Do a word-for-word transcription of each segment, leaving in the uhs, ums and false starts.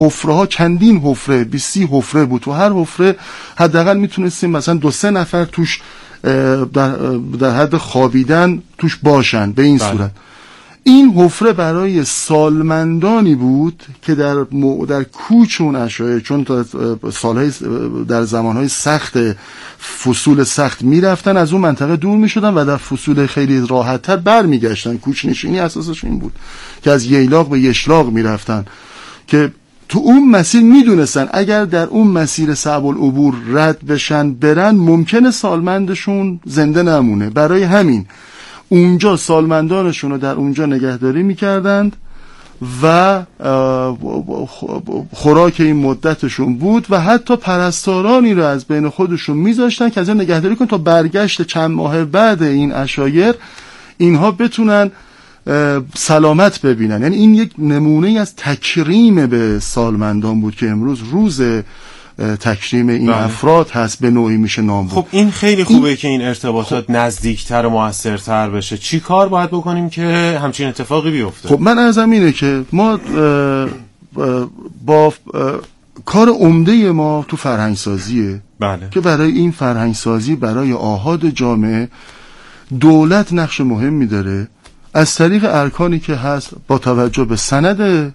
حفره ها چندین حفره، بیست حفره بود. تو هر حفره حداقل میتونستیم مثلا دو سه نفر توش در, در حد خوابیدن توش باشن به این بله. صورت. این حفره برای سالمندانی بود که در م... در کوچ اون اشایار، چون تا سالهای در زمانهای سخت فصول سخت میرفتن از اون منطقه دور میشدن و در فصول خیلی راحت‌تر برمیگشتن. کوچ نشینی اساسش این بود که از ییلاق به یشلاق میرفتن که تو اون مسیر میدونستن اگر در اون مسیر صعب العبور رد بشن برن ممکنه سالمندشون زنده نمونه. برای همین اونجا سالمندانشون رو در اونجا نگهداری میکردند و خوراک این مدتشون بود و حتی پرستارانی رو از بین خودشون میذاشتن که از این نگهداری کن تا برگشت چند ماه بعد این عشایر اینها بتونن سلامت ببینن. یعنی این یک نمونه از تکریم به سالمندان بود که امروز روز تکریم این بله. افراد هست، به نوعی میشه نام بود. خب این خیلی خوبه این... که این ارتباطات خب... نزدیکتر و موثرتر بشه. چی کار باید بکنیم که همچین اتفاقی بیفته؟ خب من عرضم اینه که ما با کار عمده ما تو فرهنگ سازیه بله. که برای این فرهنگ سازی برای آحاد جامعه دولت نقش مهمی داره از طریق ارکانی که هست با توجه به سند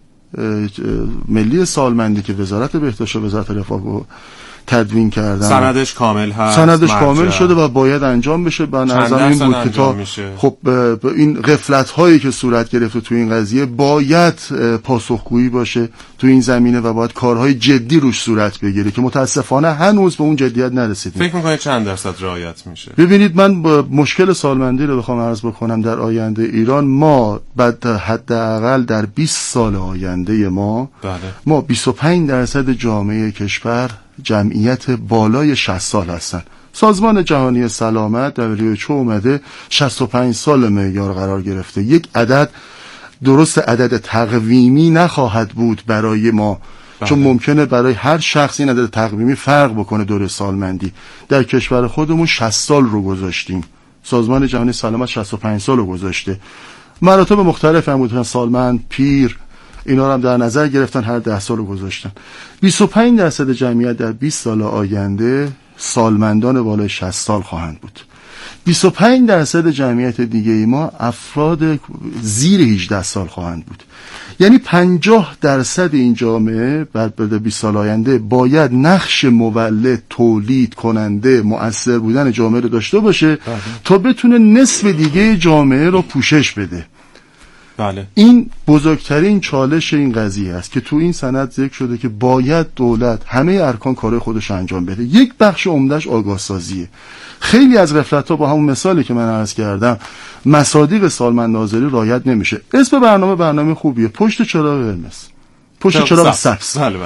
ملی سالمندی که وزارت بهداشت و وزارت رفاه تدوین کردن. سندش کامل هست، سندش کامل شده و باید انجام بشه. با نظر این بود که تا خب این غفلت هایی که صورت گرفته تو این قضیه باید پاسخگویی باشه تو این زمینه و باید کارهای جدی روش صورت بگیره که متاسفانه هنوز به اون جدیت نرسیدیم. فکر می‌کنید چند درصد رعایت میشه؟ ببینید من مشکل سالمندی رو بخوام عرض بکنم در آینده ایران، ما بعد حداقل در بیست سال آینده ما بله. ما بیست و پنج درصد جامعه کشور جمعیت بالای شصت سال هستن. سازمان جهانی سلامت دبلیو اچ او اومده شصت و پنج سال معیار قرار گرفته. یک عدد درست عدد تقویمی نخواهد بود برای ما بله. چون ممکنه برای هر شخص این عدد تقویمی فرق بکنه. دوره سالمندی در کشور خودمون شصت سال رو گذاشتیم، سازمان جهانی سلامت شصت و پنج سال رو گذاشته. مراتب مختلف هم بودن، سالمند، پیر، اینا رو هم در نظر گرفتن، هر ده سال رو گذاشتن. بیست و پنج درصد جمعیت در بیست سال آینده سالمندان بالای شصت سال خواهند بود. بیست و پنج درصد جمعیت دیگه ای ما افراد زیر هجده سال خواهند بود. یعنی پنجاه درصد این جامعه بعد بعد بیست سال آینده باید نقش مولد، تولید کننده، مؤثر بودن جامعه رو داشته باشه بله. تا بتونه نصف دیگه جامعه رو پوشش بده. بله. این بزرگترین چالش این قضیه است که تو این سند ذکر شده که باید دولت همه ارکان کار خودش انجام بده. یک بخش عمدهش آگاه سازیه. خیلی از غفلت‌ها با همون مثالی که من عرض کردم مصادیق سالمند ناظری رعایت نمیشه. اسم برنامه برنامه خوبیه، پشت چراغ قرمز، پشت چراغ سبز. بله.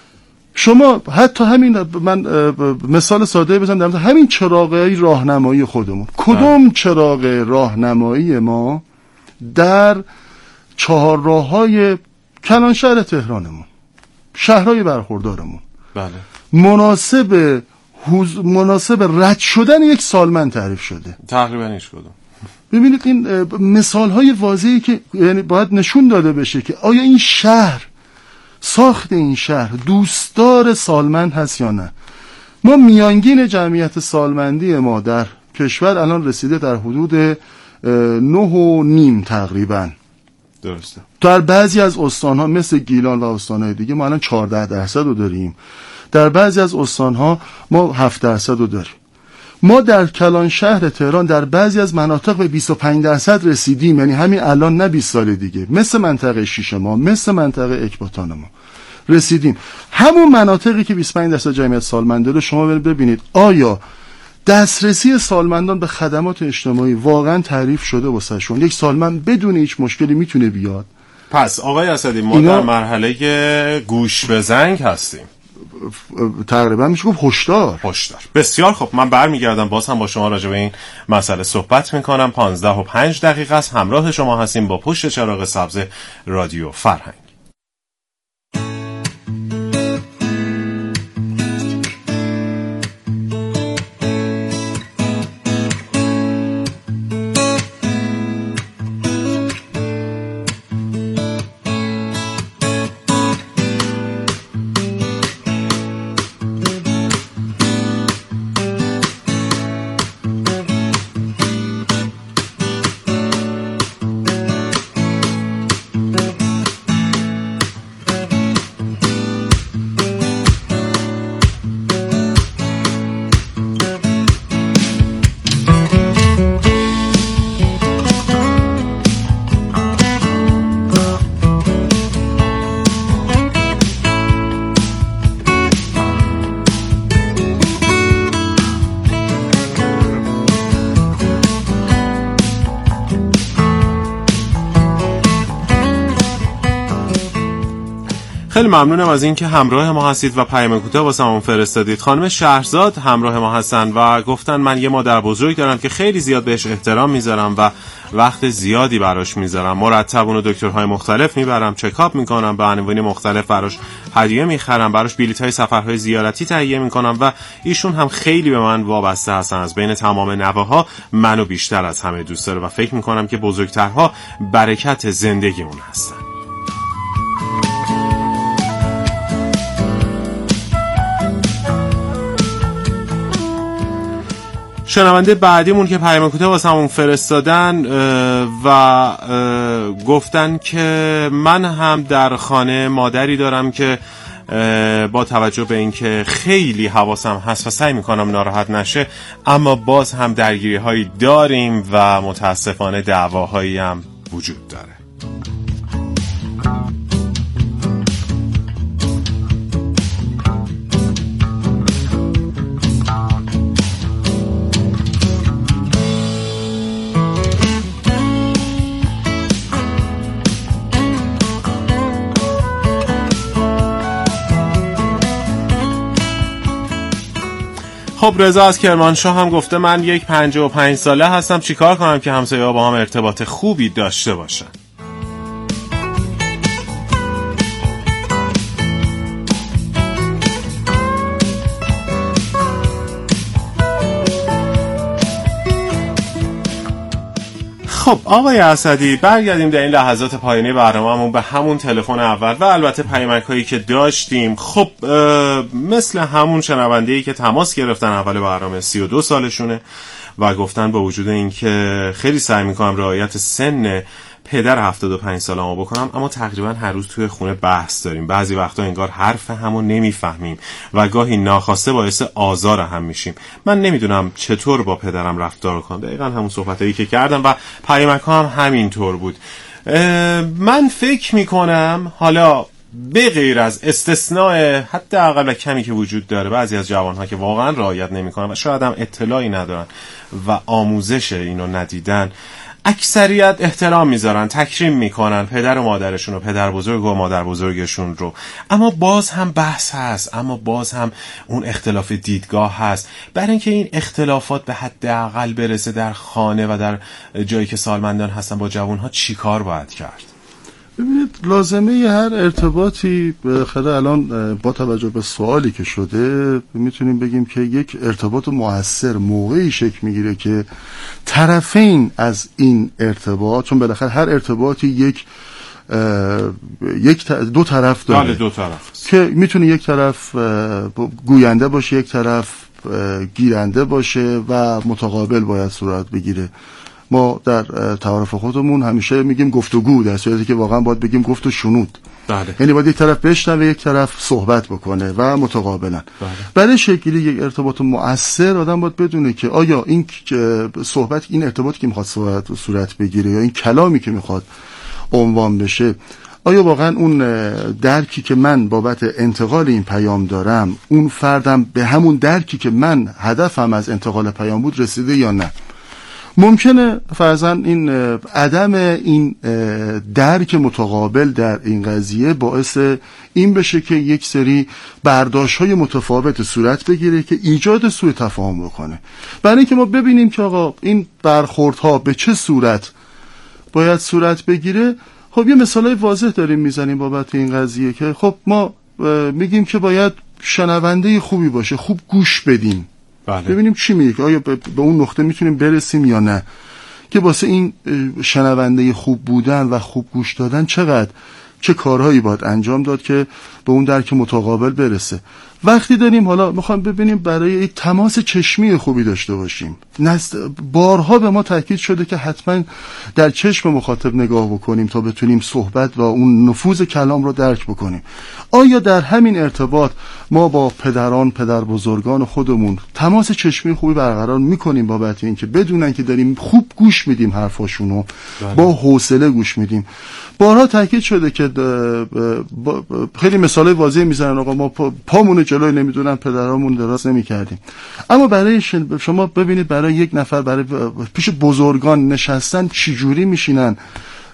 شما حتی همین من مثال ساده بزنم در همین چراغ‌های راهنمایی خودمون، کدوم چراغ راهنمایی ما در چهار راه‌های کلان شهر تهرانمون، شهرهای برخوردارمون بله مناسب حوز... مناسب رد شدن یک سالمند تعریف شده؟ تقریبا هیچ کدوم. ببینید این مثال‌های واضحی که یعنی باید نشون داده بشه که آیا این شهر، ساخت این شهر دوستدار سالمند هست یا نه. ما میانگین جمعیت سالمندی ما در کشور الان رسیده در حدود نه و نیم تقریبا. درسته. در بعضی از استانها مثل گیلان و استانهای دیگه ما الان چهارده درصد رو داریم، در بعضی از استانها ما هفت درصد رو داریم. ما در کلان شهر تهران در بعضی از مناطق به بیست و پنج درصد رسیدیم، یعنی همین الان نه بیست سال دیگه، مثل منطقه شیش ما، مثل منطقه اکباتان ما رسیدیم. همون مناطقی که بیست و پنج درصد جمعیت سالمنده رو شما ببینید آیا دسترسی سالمندان به خدمات اجتماعی واقعا تعریف شده واسه شون؟ یک سالمند بدون هیچ مشکلی میتونه بیاد؟ پس آقای اسدی ما اینا... در مرحله گوش به زنگ هستیم، تقریبا میشه گفت هشدار. هشدار. بسیار خب، من برمیگردم باز هم با شما راجع به این مسئله صحبت میکنم. پانزده و پنج دقیقه است همراه شما هستیم با پشت چراغ سبز رادیو فرهنگ. خیلی ممنونم از اینکه همراه ما هستید و پیام کوتاه واسمون فرستادید. خانم شهرزاد همراه ما هستن و گفتن من یه مادر بزرگ دارم که خیلی زیاد بهش احترام میذارم و وقت زیادی براش میذارم. مرتب اونو دکترهای مختلف میبرم، چکاپ میکنم، به عناوین مختلف براش هدیه میخرم، براش بلیط‌های سفرهای زیارتی تهیه میکنم و ایشون هم خیلی به من وابسته هستن. از بین تمام نوه‌ها منو بیشتر از همه دوست داره و فکر میکنم که بزرگترها برکت زندگی اون هستن. شنونده بعدیمون که پیام کوتاه واسمون فرستادن و گفتن که من هم در خانه مادری دارم که با توجه به اینکه خیلی حواسم هست و سعی میکنم ناراحت نشه، اما باز هم درگیری هایی داریم و متاسفانه دعواهایی هم وجود داره. خب رضا از کرمانشاه هم گفته من یک پنجاه و پنج ساله هستم، چیکار کنم که همسایه‌ها با هم ارتباط خوبی داشته باشن؟ خب آقای اسدی، برگردیم در این لحظات پایانی برنامه‌مون به همون تلفن اول و البته پیامک‌هایی که داشتیم. خب مثل همون شنونده‌ای که تماس گرفتن اول برنامه، سی و دو سالشونه و گفتن با وجود اینکه خیلی سعی می‌کنم رعایت سن پدر هفتاد و پنج سالمو بکنم، اما تقریبا هر روز توی خونه بحث داریم. بعضی وقتا انگار حرف همو نمیفهمیم و گاهی ناخواسته باعث آزار هم میشیم. من نمیدونم چطور با پدرم رفتار کنم. دقیقاً همون صحبتایی که کردم و پیامک‌ها هم همینطور بود. من فکر میکنم حالا به غیر از استثناء حداقل کمی که وجود داره، بعضی از جوانها که واقعا رعایت نمیکنن و شاید هم اطلاعی ندارن و آموزش اینو ندیدن، اکثریت احترام میذارن، تکریم میکنن پدر و مادرشون و پدر بزرگ و مادر بزرگشون رو، اما باز هم بحث هست، اما باز هم اون اختلاف دیدگاه هست. برای اینکه این اختلافات به حداقل برسه در خانه و در جایی که سالمندان هستن با جوانها، چی کار باید کرد؟ ببینید لازمه هر ارتباطی بالاخره الان با توجه به سوالی که شده میتونیم بگیم که یک ارتباط مؤثر موقعی شکل میگیره که طرفین از این ارتباط، چون بالاخره هر ارتباطی یک یک دو طرف داره، دو طرف که میتونه یک طرف گوینده باشه، یک طرف گیرنده باشه و متقابل باید صورت بگیره. ما در تعارف خودمون همیشه میگیم گفتگو، در صورتی که واقعا باید بگیم گفت و شنود. بله. یعنی باید یک طرف بشنوه، یک طرف صحبت بکنه و متقابلا. بله. برای شکلی یک ارتباط مؤثر آدم باید بدونه که آیا این صحبت، این ارتباطی که میخواد صورت بگیره یا این کلامی که میخواد عنوان بشه، آیا واقعا اون درکی که من بابت انتقال این پیام دارم، اون فردم به همون درکی که من هدفم از انتقال پیام بود رسیده یا نه. ممکنه فرضاً این عدم این درک متقابل در این قضیه باعث این بشه که یک سری برداشت‌های متفاوت صورت بگیره که ایجاد سوء تفاهم بکنه. برای اینکه ما ببینیم که آقا این برخوردها به چه صورت باید صورت بگیره، خب یه مثالای واضح داریم میزنیم بابت این قضیه که خب ما میگیم که باید شنونده خوبی باشه، خوب گوش بدیم. بله. ببینیم چی میگه، آیا به اون نقطه میتونیم برسیم یا نه، که واسه این شنونده خوب بودن و خوب گوش دادن چقدر چه کارهایی باید انجام داد که به اون درک متقابل برسه. وقتی داریم حالا میخوام ببینیم برای یک تماس چشمی خوبی داشته باشیم، بارها به ما تاکید شده که حتما در چشم مخاطب نگاه بکنیم تا بتونیم صحبت و اون نفوذ کلام رو درک بکنیم. آیا در همین ارتباط ما با پدران، پدر بزرگان خودمون تماس چشمی خوبی برقرار میکنیم بابت اینکه بدونن که داریم خوب گوش میدیم حرفاشونو، با حوصله گوش میدیم؟ بارها تاکید شده که خیلی مثالای واضحی میزنن، آقا ما پامون جلوی نمیدونن پدرامون دراز نمیکردیم. اما برای شما ببینید برای یک نفر، برای پیش بزرگان نشستن چجوری میشینن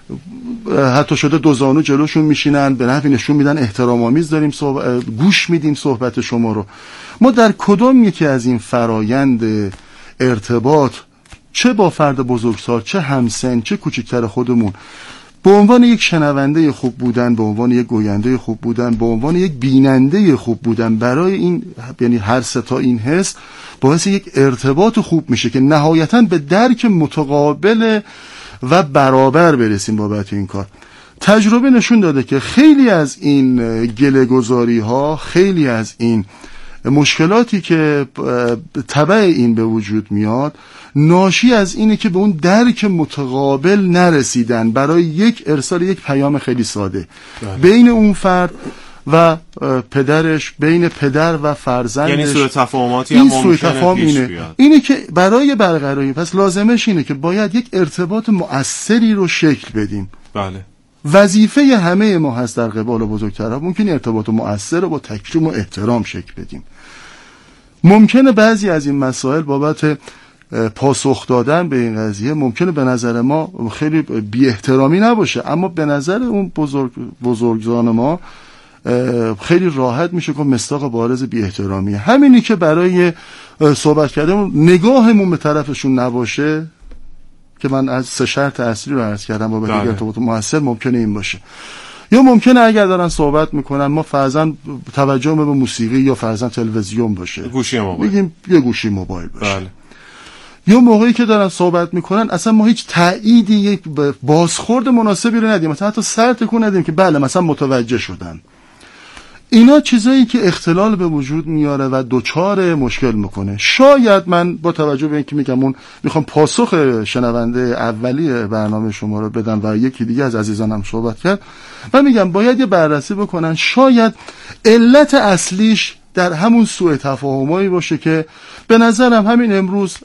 حتی شده دو زانو جلوشون میشینن، به نحوی نشون میدن احترام آمیز داریم صحبت، گوش میدیم صحبت شما رو. ما در کدام یکی از این فرایند ارتباط، چه با فرد بزرگسال، چه همسن، چه کوچکتر خودمون، به عنوان یک شنونده خوب بودن، به عنوان یک گوینده خوب بودن، به عنوان یک بیننده خوب بودن، برای این یعنی هر سه تا این حس باعث یک ارتباط خوب میشه که نهایتاً به درک متقابل و برابر برسیم بابت این کار. تجربه نشون داده که خیلی از این گله‌گذاری ها، خیلی از این مشکلاتی که تبع این به وجود میاد، ناشی از اینه که به اون درک متقابل نرسیدن برای یک ارسال یک پیام خیلی ساده بله. بین اون فرد و پدرش، بین پدر و فرزندش، یعنی سوء تفاهماتی هم ممکنه پیش اینه. بیاد. اینه که برای برقراری، پس لازمش اینه که باید یک ارتباط مؤثری رو شکل بدیم. بله. وظیفه همه ما هست در قبال بزرگترها ممکن ارتباط مؤثر رو با تکریم و احترام شکل بدیم. ممکنه بعضی از این مسائل بابت پاسخ دادن به این قضیه ممکنه به نظر ما خیلی بی احترامی نباشه، اما به نظر اون بزرگ بزرگزان ما خیلی راحت میشه که مصداق بارز بی احترامیه. همینی که برای صحبت کردن نگاهمون به طرفشون نباشه، که من از سه شرط اصلی رو عرض کردم با به ارتباط مؤثر، ممکنه این باشه. یا ممکنه اگر دارن صحبت میکنن ما فرضاً توجه به موسیقی یا فرضاً تلویزیون باشه، گوشی موبایل بگیم یه گوشی موبایل باشه. بله. یا موقعی که دارن صحبت میکنن اصلا ما هیچ تأییدی، یک بازخورد مناسبی رو ندیم، مثلا حتی سر تکون ندیم که بله مثلا متوجه شدن. اینا چیزایی که اختلال به وجود میاره و دوچار مشکل میکنه. شاید من با توجه به اینکه میگم اون میخوام پاسخ شنونده اولی برنامه شما رو بدم و یکی دیگه از عزیزانم صحبت کرد و میگم باید یه بررسی بکنن، شاید علت اصلیش در همون سوء تفاهمایی باشه که به نظرم همین امروز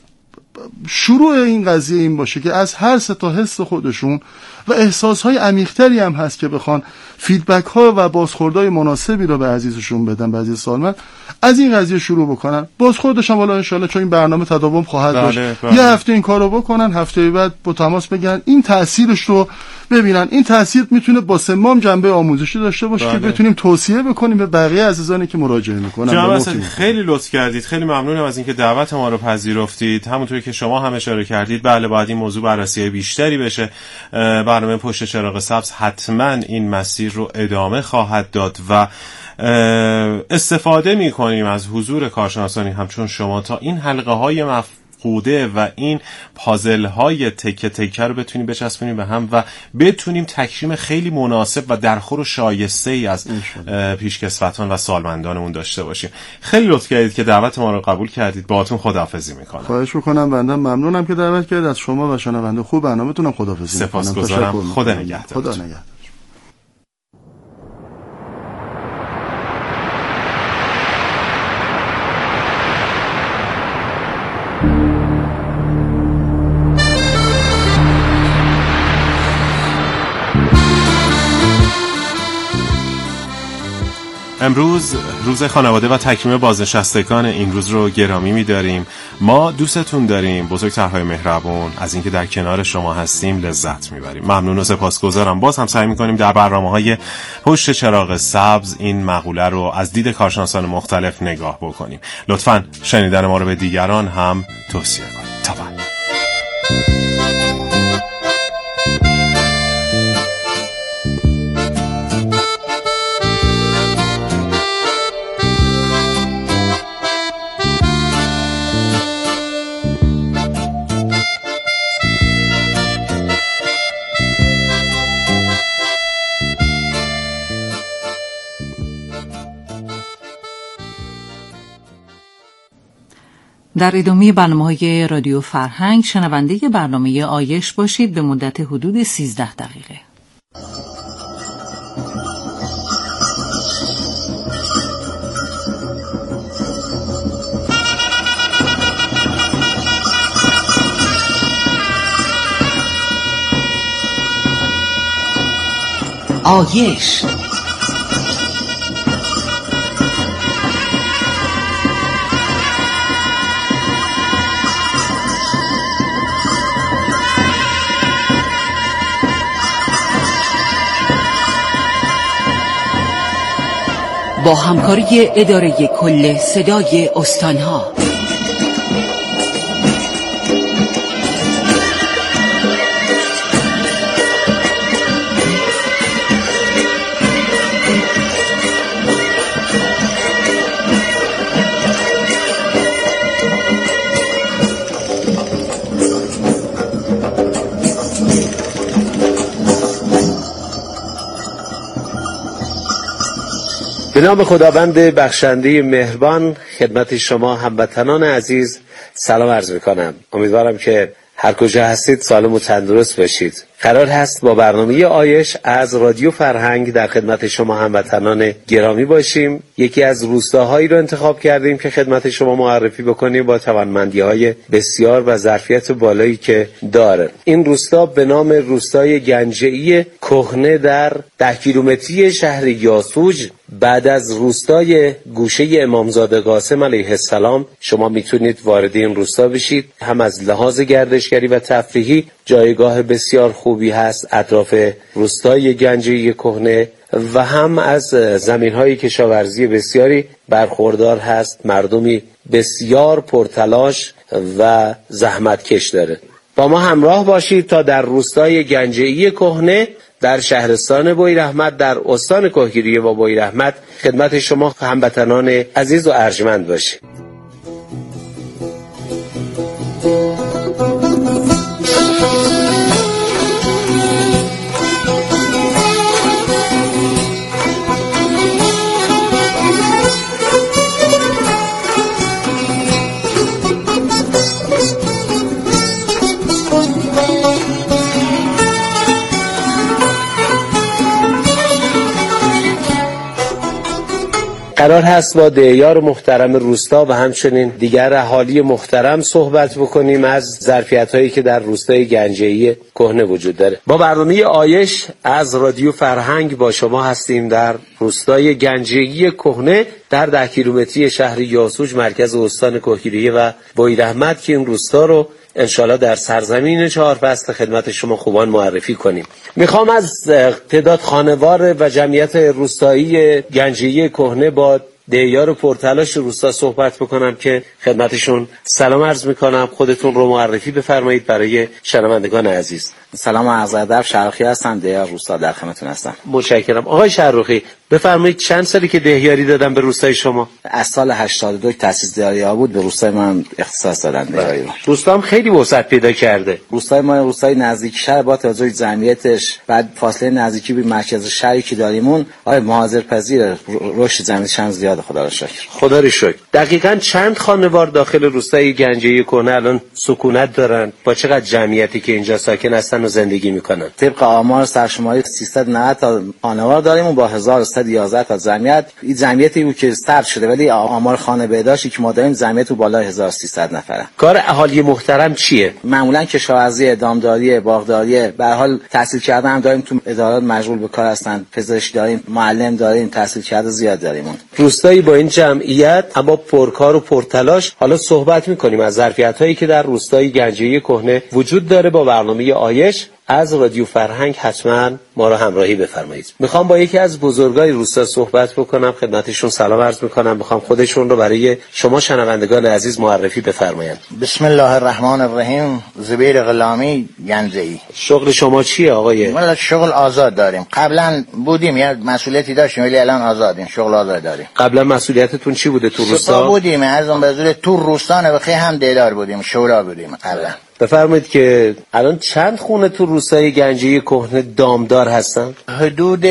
شروع این قضیه این باشه که از هر سه تا حس خودشون و احساسهای عمیق‌تری هم هست که بخوان فیدبک ها و بازخوردهای مناسبی رو به عزیزشون بدن، به عزیز سالمند، از این قضیه شروع بکنن. بازخوردش هم والا ان شاءالله چون این برنامه تداوم خواهد داشت، یه هفته این کارو بکنن، هفته بعد با تماس بگیرن، این تاثیرش رو ببینن. این تاثیر میتونه با سمام جنبه آموزشی داشته باشه بله. که بتونیم توصیه بکنیم به بقیه عزیزانی که مراجعه میکنن. جناب خیلی لطف کردید، خیلی ممنونم از اینکه دعوت ما رو پذیرفتید. همونطوری که شما هم اشاره کردید بله باید این موضوع بررسی بیشتری بشه. برنامه پشت چراغ سبز حتما این مسیر رو ادامه خواهد داد و استفاده میکنیم از حضور کارشناسانی همچون شما تا این حلقه های مفقوده و این پازل های تکه تکه رو بتونیم بچسبونیم به هم و بتونیم تکریم خیلی مناسب و درخور و شایسته ای از پیشکسوتان و سالمندانمون داشته باشیم. خیلی لطف کردید که دعوت ما رو قبول کردید. باهاتون خداحافظی میکنم. خواهش میکنم. بنده ممنونم که دعوت کردید. از شما و شنونده خوب برنامه‌تونم خداحافظی میکنم. سپاسگزارم. خدا نگهدار. خدا نگهدار. امروز روز خانواده و تکریم بازنشستگان این روز رو گرامی می‌داریم. ما دوستتون داریم، بزرگترهای مهربون، از اینکه در کنار شما هستیم لذت می‌بریم. ممنون و سپاسگزارم. باز هم سعی می‌کنیم در برنامه‌های پشت چراغ سبز این مقوله رو از دید کارشناسان مختلف نگاه بکنیم. لطفاً شنیدن ما رو به دیگران هم توصیه کنید. تا بعد. در ادامه برنامه‌های رادیو فرهنگ شنونده برنامه آیش باشید به مدت حدود سیزده دقیقه. آیش با همکاری اداره کل صدای استانها. به نام خداوند بخشنده مهربان خدمت شما هموطنان عزیز سلام عرض میکنم. امیدوارم که هر کجا هستید سالم و تندرست باشید. قرار هست با برنامه آیش از رادیو فرهنگ در خدمت شما هموطنان گرامی باشیم. یکی از روستاهایی رو انتخاب کردیم که خدمت شما معرفی بکنیم با توانمندی‌های بسیار و ظرفیت بالایی که داره. این روستا به نام روستای گنجه‌ای کهنه در ده کیلومتری شهر یاسوج بعد از روستای گوشه امامزاده قاسم علیه السلام شما میتونید وارد این روستا بشید. هم از لحاظ گردشگری و تفریحی جایگاه بسیار خوبی هست اطراف روستای گنجه‌ای کهنه و هم از زمین‌های کشاورزی بسیاری برخوردار هست. مردمی بسیار پرتلاش و زحمتکش داره. با ما همراه باشید تا در روستای گنجه‌ای کهنه در شهرستان بویراحمد در استان کهگیری و بویراحمد خدمت شما هموطنان عزیز و ارجمند باشیم. قرار هست با دیار محترم روستا و همچنین دیگر اهالی محترم صحبت بکنیم از ظرفیت‌هایی که در روستای گنجه‌ای کهنه وجود داره. با برنامه آیش از رادیو فرهنگ با شما هستیم در روستای گنجه‌ای کهنه در ده کیلومتری شهر یاسوج مرکز استان کهگیری و بویراحمد که این روستا رو انشالله در سرزمین چهار فصل خدمت شما خوبان معرفی کنیم. میخوام از تعداد خانوار و جمعیت روستایی گنجه‌ای کهنه با دیار پرتلاش روستا صحبت بکنم که خدمتشون سلام عرض میکنم. خودتون رو معرفی بفرمایید برای شنوندگان عزیز. سلام و عرض ادب، شرخی هستم، دیار روستا در خدمتتون هستم. متشکرم. آقای شرخی بفرمایید چند سالی که دهیاری دادن به روستای شما؟ از سال هشتاد و دو که تأسیس دیاری بود به روستای من اختصاص دادن دیاری رو. روستا هم خیلی وسعت پیدا کرده. روستای ما روستای نزدیک شهر با توجه جمعیتش بعد فاصله نزدیکی به مرکز شهری که داریمون آره مهاجرپذیر رشد جمعیتش هم زیاده خدا رو شکر. خدا رو شکر. دقیقاً چند خانوار داخل روستای گنجه‌ای کهنه الان سکونت دارن؟ با چقدر جمعیتی که اینجا ساکن هستن و زندگی میکنن؟ طبق آمار سرشماری سیصد و نود تا خانوار داریم و با هزار و صد و یازده تا جمعیت. این جمعیتی بود که ثبت شده ولی آمار خانه بهداشتی که ما داریم جمعیت بالای هزار و سیصد نفره. کار اهالی محترم چیه؟ معمولا کشاورزی، دامداری، باغداری، به هر حال تحصیل کرده هم داریم، تو ادارات مشغول به کار هستن، پزشک داریم، معلم داریم، تحصیل کرده زیاد داریم. روستایی با این جمعیت اما پرکار و پرتلاش. حالا صحبت می‌کنیم از ظرفیت‌هایی که در روستای گنجه‌ای کهنه وجود داره. با برنامه آیش از رادیو فرهنگ حتما ما را همراهی بفرمایید. میخوام با یکی از بزرگای روستا صحبت بکنم، خدمتشون سلام عرض میکنم. میخوام خودشون رو برای شما شنوندگان عزیز معرفی بفرمایند. بسم الله الرحمن الرحیم. زبیر غلامی گنجه‌ای. شغل شما چیه آقای؟ ما شغل آزاد داریم. قبلا بودیم یا مسئولیتی داشتیم ولی الان آزادیم، شغل آزاد داریم. قبلا مسئولیتتون چی بوده تو روستا؟ بودیم از اون به زور تو روستا نبخی هم دیدار بودیم، شورا بودیم قبلا. بفرمایید که الان چند خونه تو روستای گنجه‌ای کهنه دامدار هستن؟ حدود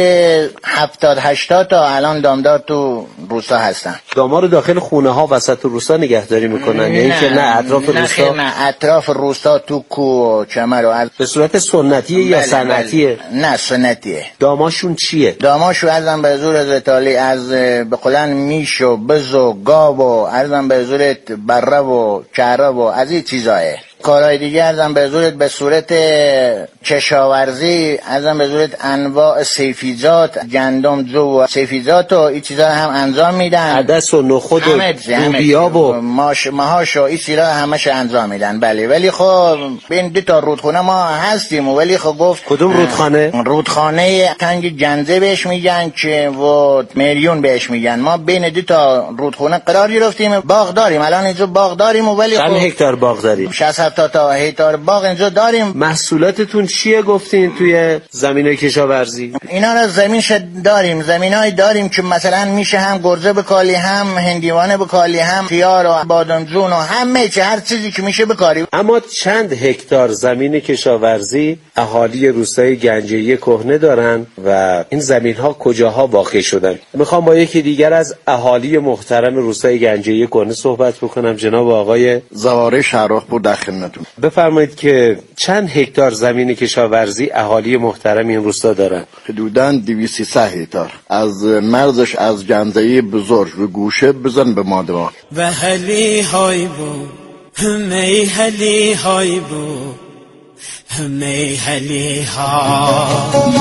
هفتاد هشتاد تا الان دامدار تو روستا هستن. داما رو داخل خونه ها وسط روستا نگهداری میکنن یا اینکه نه اطراف نه روستا؟ نه اطراف روستا تو کو چمر و از... به صورت سنتیه یا صنعتیه؟ نه سنتیه. داماشون چیه؟ داماشو ازم به زور زتالی از به قلن میش و بز و گاو و ازم به زور بره و چهره و از این چیزایه. کارهای دیگه ارزم به حضورت به صورت کشاورزی، ارزم به حضورت انواع سیفیزات، گندم، جو و سیفیزات و این چیزا هم انجام میدن. عدس و نخود و لوبیا و ماش ماهاش و این چیزا همش انجام میدن. بله، ولی خب بین دو تا رودخونه ما هستیم، ولی خب گفت کدوم رودخانه؟ رودخانه تنگ گنزه بهش میگن که و میلیون بهش میگن. ما بین دو تا رودخونه قرار گرفتیم، باغ داریم الان اینجا، باغ داریم ولی چند خب هکتار باغ داریم؟ شصت هفتاد تا هکتار باغ اینجا داریم. محصولاتتون چیه گفتین توی زمینای کشاورزی؟ اینا را زمین شد داریم، زمینای داریم که مثلا میشه هم گرزه بکالی، هم هندیوانه بکالی، هم خیار و بادمجون و همه چه هر چیزی که میشه بکاری. اما چند هکتار زمین کشاورزی اهالی روستای گنجه‌ای کهنه دارن و این زمین ها کجاها واقع شدن؟ میخوام با یکی دیگر از اهالی محترم روستای گنجه‌ای کهنه صحبت بکنم. جناب آقای زواره شهرخپور در خدمتتون. بفرمایید که چند هکتار زمین کشاورزی اهالی محترم این روستا دارن؟ حدوداً دویست سه هکتار. از مرزش از گنجه‌ای بزرگ و گوشه بزن به مادوان و هلی های بو همی هلی های بو همی هلی ها.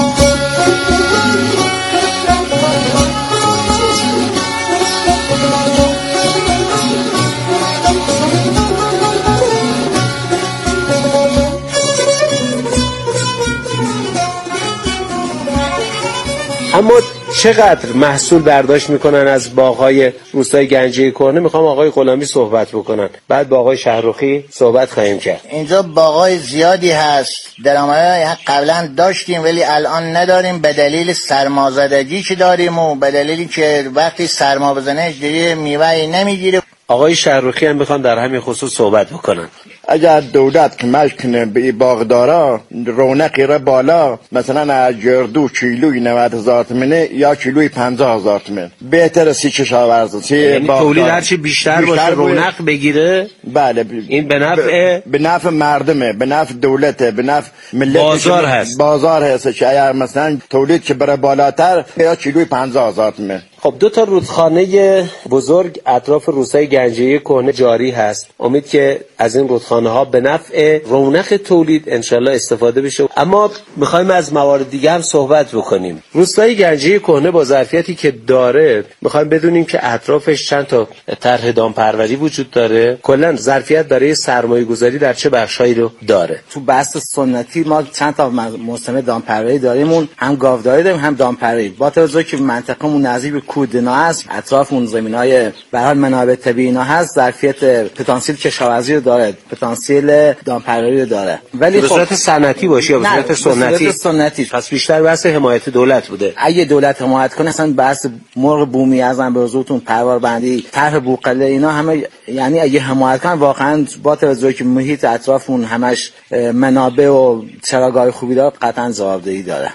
اما چقدر محصول برداشت میکنن از باغ‌های روستای گنجه‌ای کهنه؟ میخوام آقای غلامی صحبت بکنن، بعد با آقای شهرخی صحبت خواهیم کرد. اینجا باغ‌های زیادی هست، درآمدهای قبلا داشتیم ولی الان نداریم به دلیل سرمازدگی که داریم و به دلیلی که وقتی سرما بزنه دیگه میوه‌ای نمیگیره. آقای شهرخی هم میخوان در همین خصوص صحبت بکنن. اگر دولت کمک کنه به باغدارا رونقی را بالا، مثلا از گردو کیلوی نود هزار تومنه یا کیلوی پنجاه هزار تومن، بهتره سی کشاورز، یعنی تولید هرچی بیشتر, بیشتر باشه رونق بگیره. بله، این به نفع به نفع مردمه، به نفع دولته، به نفع ملت. بازار هست بازار هست که اگر مثلا تولید که بره بالاتر یا کیلوی پنجاه هزار تومن. خب دو تا رودخانه بزرگ اطراف روستای گنجه‌ای کهنه جاری هست. امید که از این رودخانه ها به نفع رونق تولید انشالله استفاده بشه. اما میخوایم از موارد دیگه هم صحبت بکنیم. روستای گنجه‌ای کهنه با ظرفیتی که داره، میخوایم بدونیم که اطرافش چند تا طرح دامپروری وجود داره، کلا ظرفیت برای سرمایه گذاری در چه بخشایی رو داره. تو بحث سنتی ما چند تا موسم دامپروری داریم، اون هم گاوداری داریم هم دامپروری. با توجه که منطقه‌مون نزدیک به کودنا هست، اطراف اون زمین‌های به هر منابع طبیعی اینا هست، ظرفیت پتانسیل کشاورزی رو داره، پتانسیل دامپروری رو داره. ولی به صورت صنعتی باشه یا به صورت سنتی؟ به صورت سنتی. پس بیشتر بحث حمایت دولت بوده. اگه دولت حمایت کنه، اصلا بحث مرغ بومی ازم به حضورتون پروار بندی، طرح بوقله، اینا همه یعنی اگه حمایت کنن واقعا با توجه که محیط اطرافمون همش منابع و چراگاه خوبی داره، قطعا جوابدهی داره.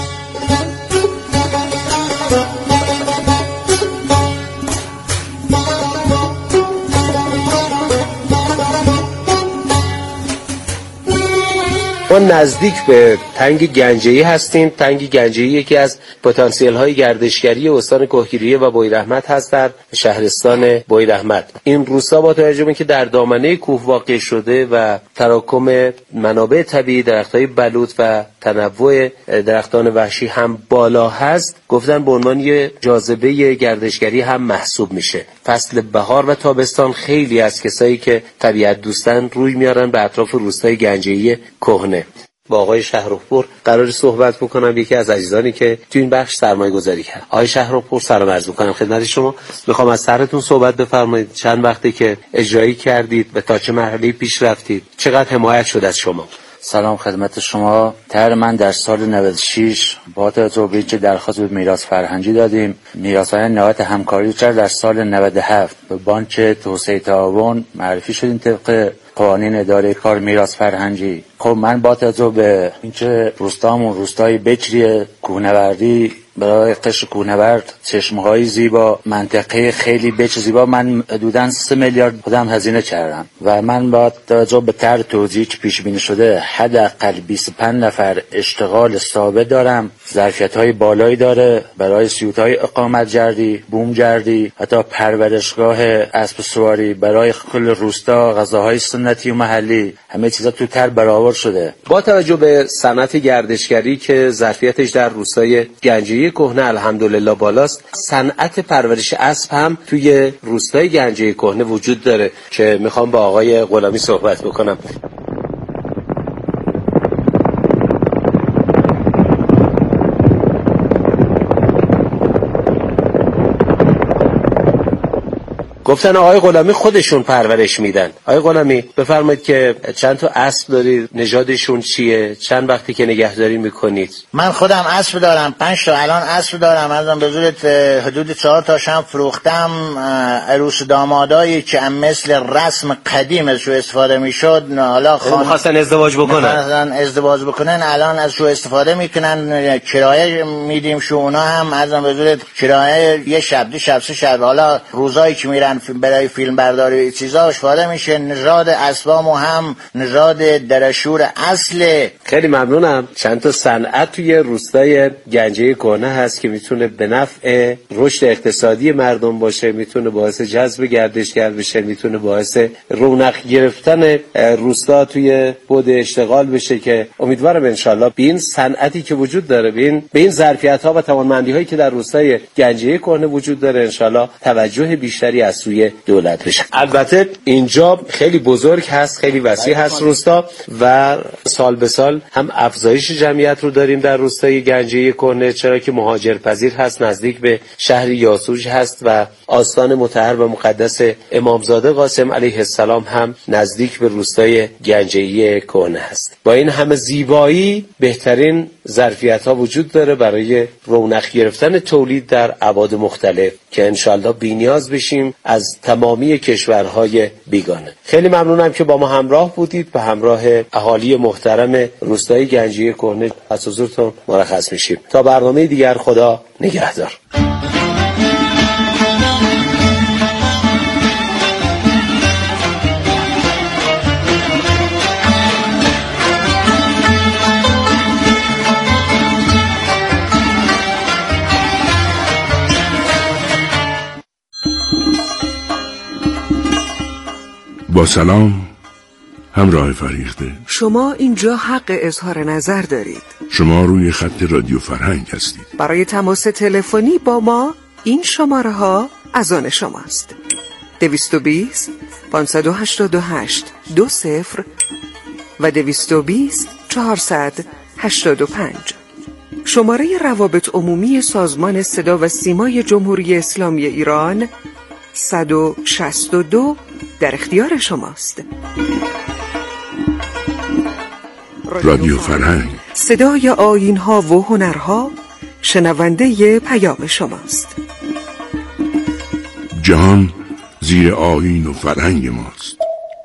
ما نزدیک به تنگ گنجه‌ای هستیم. تنگ گنجه‌ای یکی از پتانسیل‌های گردشگری استان کهگیریه و بویراحمد هست در شهرستان بویراحمد. این روستا با توجه به اینکه در دامنه کوه واقع شده و تراکم منابع طبیعی، درخت‌های بلوط و تنوع درختان وحشی هم بالا هست، گفتن به عنوان یه جاذبه گردشگری هم محسوب میشه. فصل بهار و تابستان خیلی از کسایی که طبیعت دوستن روی میارن به اطراف روستای گنجه‌ای کهنه. با آقای شهرخپور قرار صحبت بکنم، یکی از عزیزانی که تو این بخش سرمایه گذاری کرد. آقای شهرخپور سلام عرض می‌کنم خدمت شما. میخوام از طرحتون صحبت بفرمایید. چند وقته که اجرایی کردید و تا چه مرحله پیش رفتید؟ چقدر حمایت شد از شما؟ سلام خدمت شما. طرح من در سال نود و شش با توجه به اینکه درخواست به میراث فرهنگی دادیم، میراث‌های نهاد همکاری کرد، در سال نود و هفت به بانک توسعه تعاون معرفی شدیم طبق قوانین اداره کار میراث فرهنگی. خب من با توجه به اینکه روستامون روستای بکری کوهنوردی برای قشر کوهنورد، چشمه‌های زیبا، منطقه خیلی بچ زیبا من حدوداً سه میلیارد خودم هزینه کردم و من با توجه به طرح توزیعی که پیش بینی شده حداقل بیست و پنج نفر اشتغال ثابت دارم. ظرفیت‌های بالایی داره برای سیوت‌های اقامت جردی، بوم جردی، حتی پرورشگاه اسب سواری برای کل روستا، غذاهای سنتی و محلی، همه چیزا تو طرح برآورد شده. با توجه به صنعت گردشگری که ظرفیتش در روستای گنجه کهنه الحمدلله بالاست، صنعت پرورش اسب هم توی روستای گنجه کهنه وجود داره که میخوام با آقای غلامی صحبت بکنم. گفتن آقای غلامی خودشون پرورش میدن. آقای غلامی بفرمایید که چند تا اسب دارید، نژادشون چیه، چند وقتی که نگهداری میکنید؟ من خودم اسب دارم، پنج تا الان اسب دارم، ازم به زورت حدود چهار تاشم فروختم. عروس دامادایی که مثل رسم قدیم ازشو استفاده میشد، حالا خان میخواستن ازدواج بکنن میخواستن ازدواج بکنن الان ازشو استفاده میکنن، کرایه میدیم شو. اونا هم ازم به زورت کرایه یه شب دو شب سه شب، حالا روزایی که میرن برای فیلم برداری چیزا استفاده میشه. نژاد اسبامو هم نژاد درشور اصله. خیلی ممنونم. چند تا صنعت توی روستای گنجه کهنه هست که میتونه به نفع رشد اقتصادی مردم باشه، میتونه باعث جذب گردشگر بشه، میتونه باعث رونق گرفتن روستا توی بود اشتغال بشه که امیدوارم انشالله به این صنعتی که وجود داره، به این به این ظرفیت‌ها و توانمندی هایی که در روستای گنجه کهنه وجود داره انشالله توجه بیشتری از سوی دولت بشه. البته اینجا خیلی بزرگ هست، خیلی وسیع هست روستا و سال به سال هم افزایش جمعیت رو داریم در روستای گنجه کهنه، چرا که مهاجرپذیر هست، نزدیک به شهر یاسوج هست و آستان مطهر و مقدس امامزاده قاسم علیه السلام هم نزدیک به روستای گنجه کهنه هست. با این همه زیبایی بهترین ظرفیت‌ها وجود داره برای رونق گرفتن تولید در ابعاد مختلف که انشالله بی‌نیاز بشیم از تمامی کشورهای بیگانه. خیلی ممنونم که با ما همراه بودید، به همراه اهالی محترم روستای گنجه کهنه از حضورتون مرخص میشیم. تا برنامه دیگر خدا نگهدار. با سلام همراه فریخته. شما اینجا حق اظهار نظر دارید. شما روی خط رادیو فرهنگ هستید. برای تماس تلفنی با ما این شماره ها از آن شماست: دویست و بیست پانصد و هشتاد و هشت دو صفر و دویست و بیست چهارصد هشتاد و پنج. شماره روابط عمومی سازمان صدا و سیمای جمهوری اسلامی ایران صد و شصت و دو در اختیار شماست. رادیو فرهنگ، صدای آیین‌ها و هنرها، شنونده پیام شماست. جهان زیر آیین و فرهنگ ماست.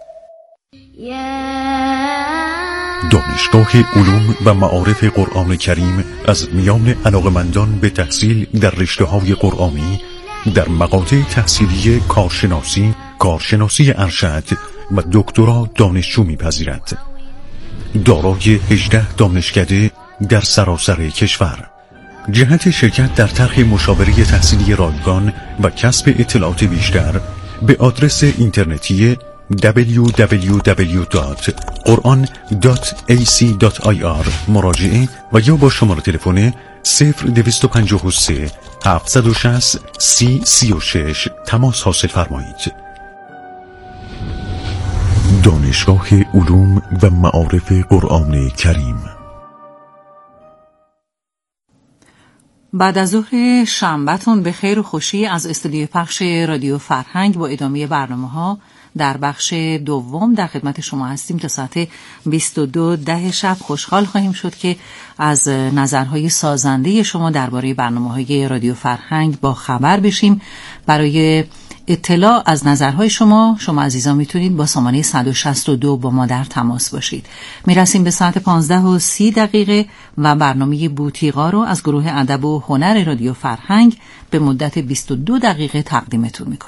دانشگاه علوم و معارف قرآن کریم از میان علاقمندان به تحصیل در رشته‌های قرآنی در مقاطع تحصیلی کارشناسی، کارشناسی ارشد و دکترا دانشجو می‌پذیرد. دارای هجده دانشکده در سراسر کشور. جهت شرکت در طرح مشاوره تحصیلی رایگان و کسب اطلاعات بیشتر به آدرس اینترنتی دبلیو دبلیو دبلیو دات قرآن دات ای سی دات آی آر مراجعه و یا با شماره تلفن صفر دویست و پنجاه و سه هفتصد و شصت سی سی و شش تماس حاصل فرمایید. دانشگاه علوم و معارف قرآن کریم. بعد از ظهر شنبه‌تون به خیر و خوشی از استودیو پخش رادیو فرهنگ با ادامه برنامه‌ها در بخش دوم در خدمت شما هستیم تا ساعت بیست و دو ده شب. خوشحال خواهیم شد که از نظرهای سازنده شما درباره برنامه‌های رادیو فرهنگ با خبر بشیم. برای اطلاع از نظرهای شما شما عزیزان میتونید با سامانه صد و شصت و دو با ما در تماس باشید. میرسیم به ساعت پانزده و سی دقیقه و برنامه بوتیقا رو از گروه ادب و هنر رادیو فرهنگ به مدت بیست و دو دقیقه تقدیمتون میکنم.